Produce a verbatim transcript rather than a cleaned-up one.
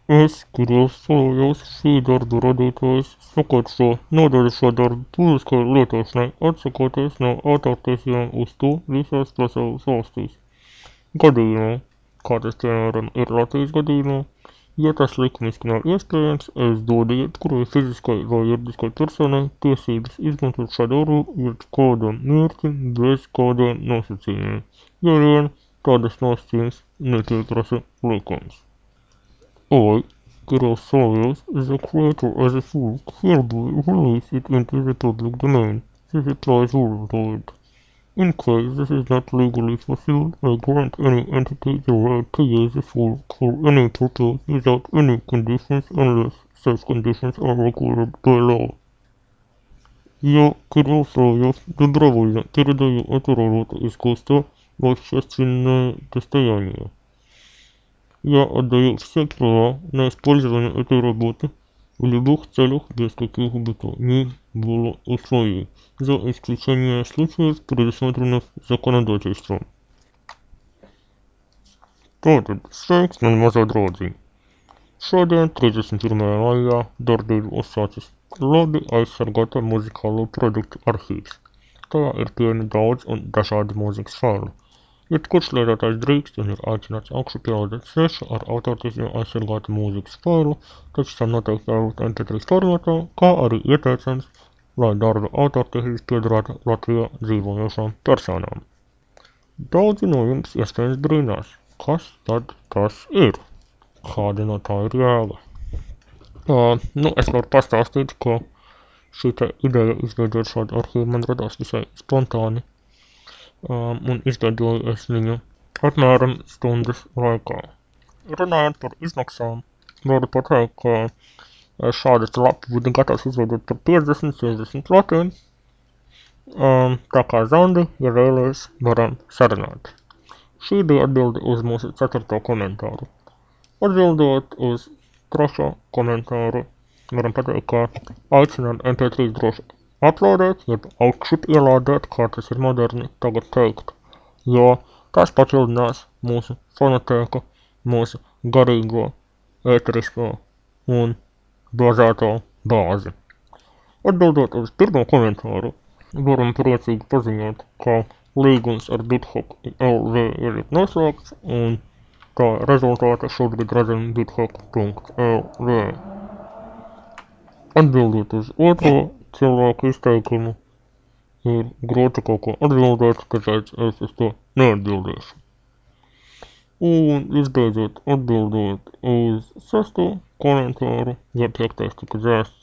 Es gribēju šī darba radītājs sakot šo nodaļu šo darbu publiskai lietošanai, atsakoties no autortiesībām uz to visās pasaules valstīs. Gadījumā, kā tas piemēram ir Latvijas gadījumā, ja tas likumiski nav iespējams, es dodu jebkurai fiziskai vai juridiskai personai tiesības izmantot šādu darbu uz kādam mērķim bez kādiem nosacījumiem, ja vien tādas nosacījumus nepieprasa likums. I, Kirill is the creator as a book, hereby release it into the public domain. This applies worldwide. In case this is not legally fulfilled, I grant any entity the right to use the work for any purpose without any conditions unless such conditions are required by law. Я, Кирилл Соловьев, добровольно передаю эту работу искусства в общественное достояние. Я отдаю все права на использование этой работы в любых целях без каких бы то ни было условий, за исключением случаев, предусмотренных законодательством. Tātad sveiks, man mazā draudziņ. Šodien, trīsdesmit pirmajā maijā, darbību uzsācis labi aizsargāta muzikālo produktu arhīvs. Tajā ir pieejami daudz un dažādi mūzikas faili. Jebkurš lietotājs drīkst un ir aicināts augšupielādēt svešu ar autortiesībām aizsargātu mūzikas failu, taču tam noteikti jābūt em pe trīs formātā, kā arī ieteicams, lai darba autortiesības piederētu Latvijā dzīvojošām personām. Daudzi no jums iespējams brīnās, kas tad tas ir? Kāda no tā ir jēga? Uh, nu, es varu pastāstīt, ka šī te ideja izveidot šādu arhīvu man radās visai spontāni. Um, un izveidoju es viņu apmēram stundas laikā. Runājot par izmaksām, varu pateikt, ka šādu lapu būtu gatavs izveidot par piecdesmit sešdesmit latiem. Um, tā kā Zandi, ja vēlies, varam sarunāt. Šī bija atbilde uz mūsu ceturto komentāru. Atbildot uz trešo komentāru, varam pateikt, ka aicinām em pe trīs droši uploadēt, jeb augšup ielādēt, kā tas ir moderni tagad teikt, jo tas papildinās mūsu fonotēku, mūsu garīgo, ēterisko un bāzēto bāzi. Atbildot uz pirmo komentāru, varam priecīgi paziņot, ka līgums ar BitHop el ve ir noslēgts, un kā rezultāta šobrīd redzam bithop punkt el ve. Atbildot uz otro cilvēku izteikumu, ir grūti kaut ko atbildēt, tāpēc es uz to neatbildēšu. Un visbeidzot, atbildot uz sesto komentāru, ja piektais tika dzēsts,